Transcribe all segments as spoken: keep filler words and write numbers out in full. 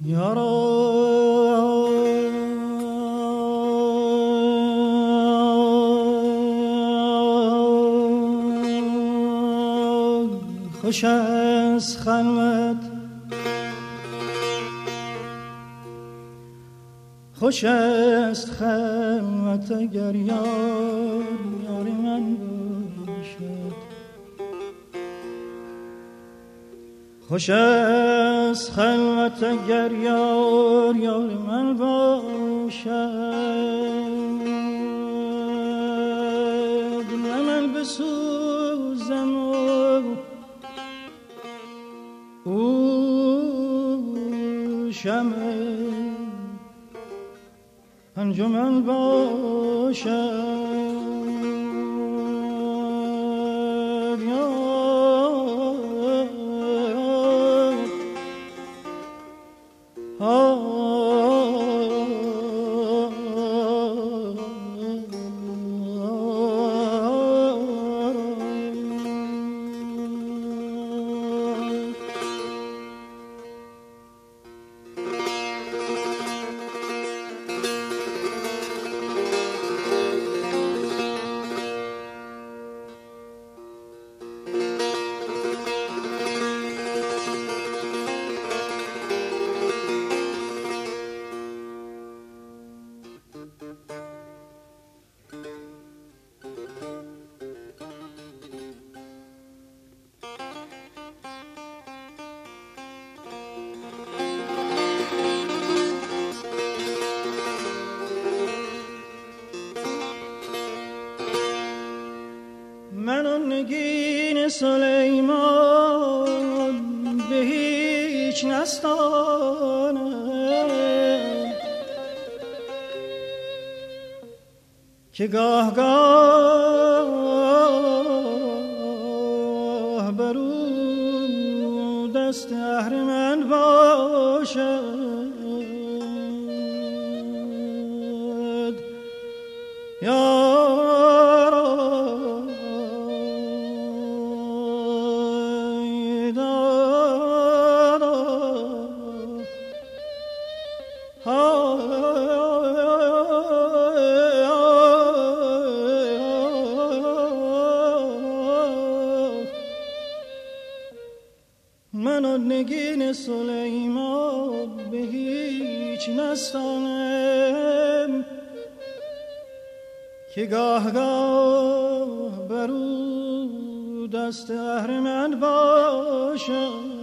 خوش است خلوت خوش است خلوت اگر یار یار من باشد خوش است خلوت اگر یار یار من باشد من بسوزم او شمع انجمن باشد من آن نگین سلیمان به هیچ نستانم که گاه گاه برو دست اهرمن باشد یا من آن نگین سلیمان به هیچ نستانم که گاه گاه برو دست اهرمن باشد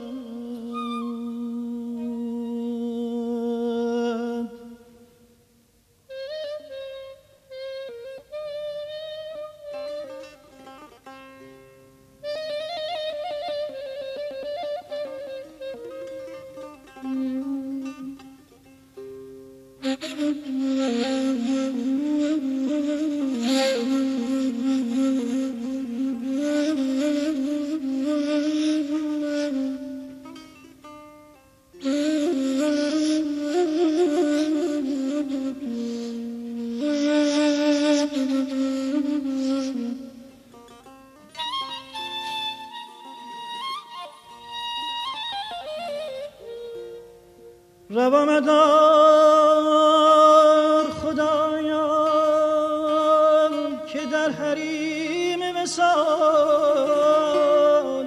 روا مدار خدایا که در حریم وصال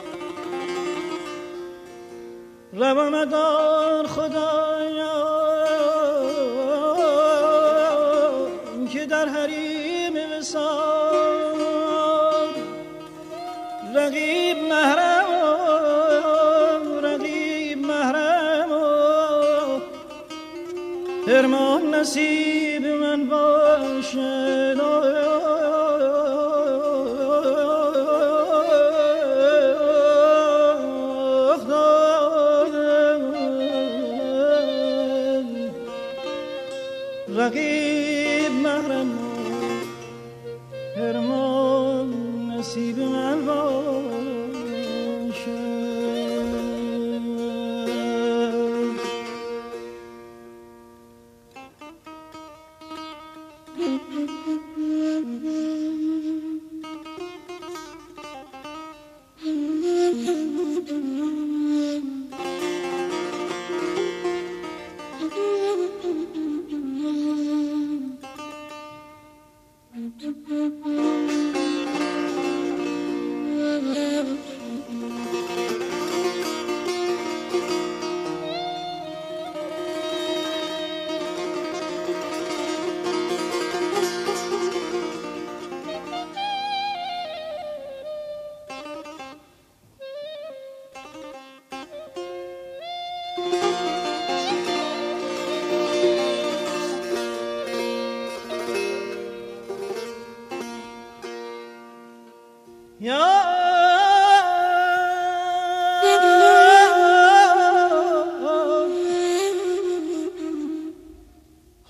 روا مدار خدایا که در حریم وصال رقیب محرم فرمان نصیب من باشد رقیب محرم فرمان نصیب من باشد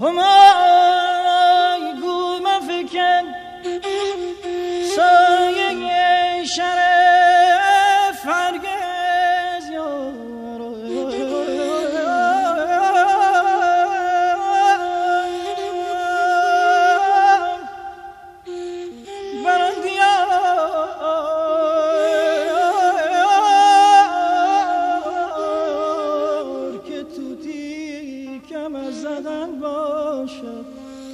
همای گو مفکن سایه شرف هرگز یارو برندیار که توتی کم از زدن باشد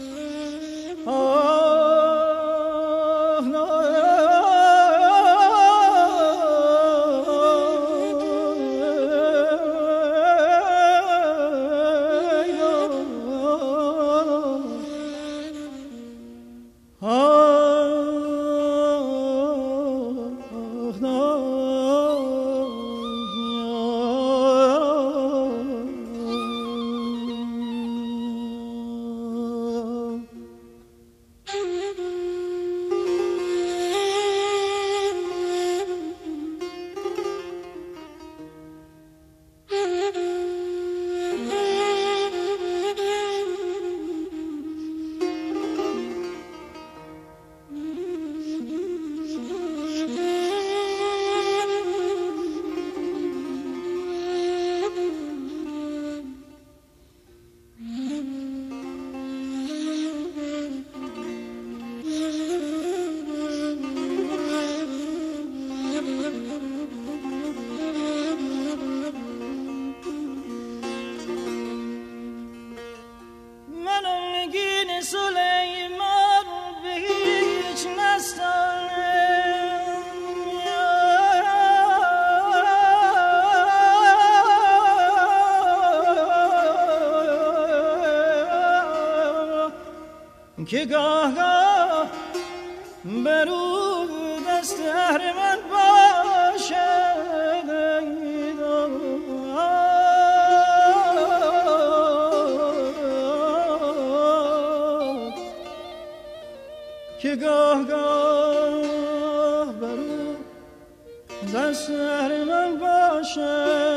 سلیمان به هیچ نستانم که گاه گاه برو دست اهرمن باشد که گاه گاه برو دست اهرمن باشد